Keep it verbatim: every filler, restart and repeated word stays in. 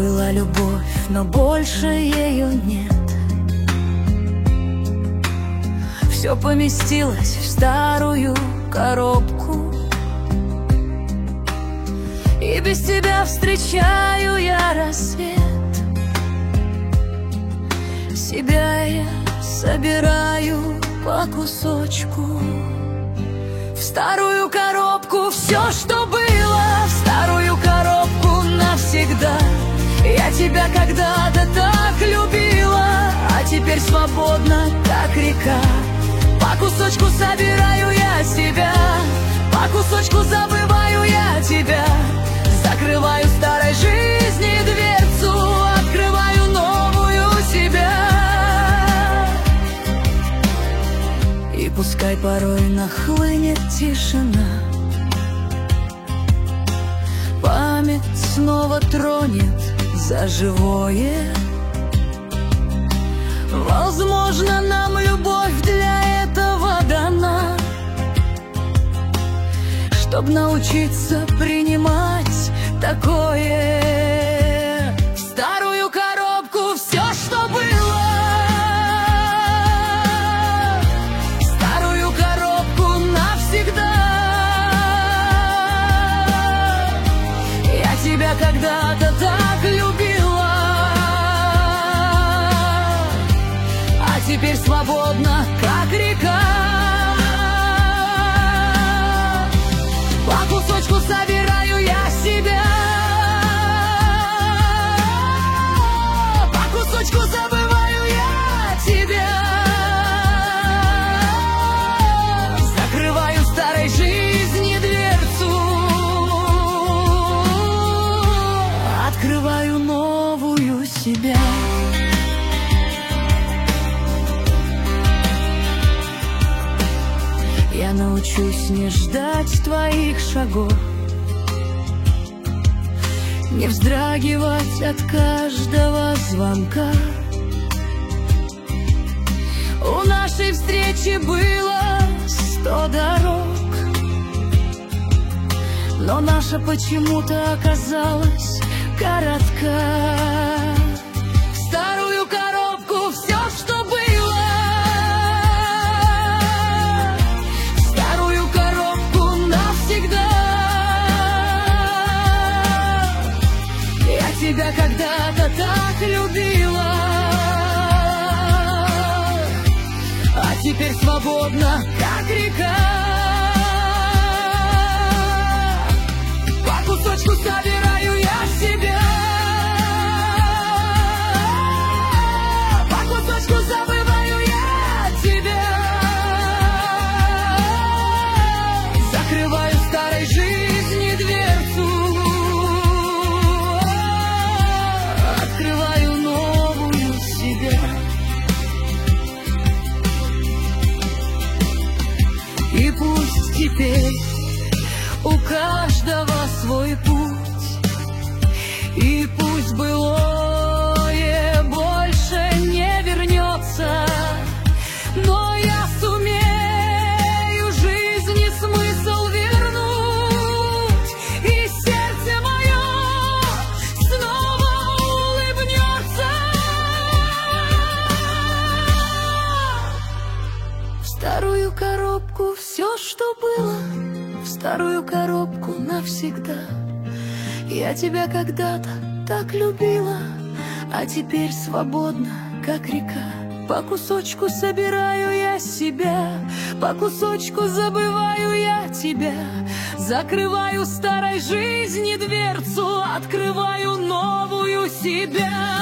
Была любовь, но больше ее нет. Все поместилось в старую коробку, и без тебя встречаю я рассвет. Себя я собираю по кусочку в старую коробку. Все, что было, в старую коробку навсегда. Я тебя когда-то так любила, а теперь свободна, как река. По кусочку собираю я себя, по кусочку забываю я тебя. Закрываю старой жизни дверцу, открываю новую себя. И пускай порой нахлынет тишина, память снова тронет за живое. Возможно, нам любовь для этого дана, чтоб научиться принимать такое. В старую коробку все, что было, в старую коробку навсегда. Я тебя когда-то так любила, а теперь свободна, как река. По кусочку собираю я себя, по кусочку забываю я тебя. Закрываю старой жизни дверцу, открываю новую себя. Я научусь не ждать твоих шагов, не вздрагивать от каждого звонка. У нашей встречи было сто дорог, но наша почему-то оказалась коротка. В старую коробку все, что было, тебя когда-то так любила, а теперь свободна, как река. По кусочку собираю я себя, по кусочку забываю я тебя. Закрываю старой жизни дверцу, открываю новую себя. И пусть теперь у каждого свой путь, и пусть былое больше не вернется, но я сумею жизни смысл вернуть, и сердце мое снова улыбнется. В старую коробку все, что было, в старую коробку навсегда. Я тебя когда-то так любила, а теперь свободна, как река. По кусочку собираю я себя, по кусочку забываю я тебя. Закрываю старой жизни дверцу, открываю новую себя.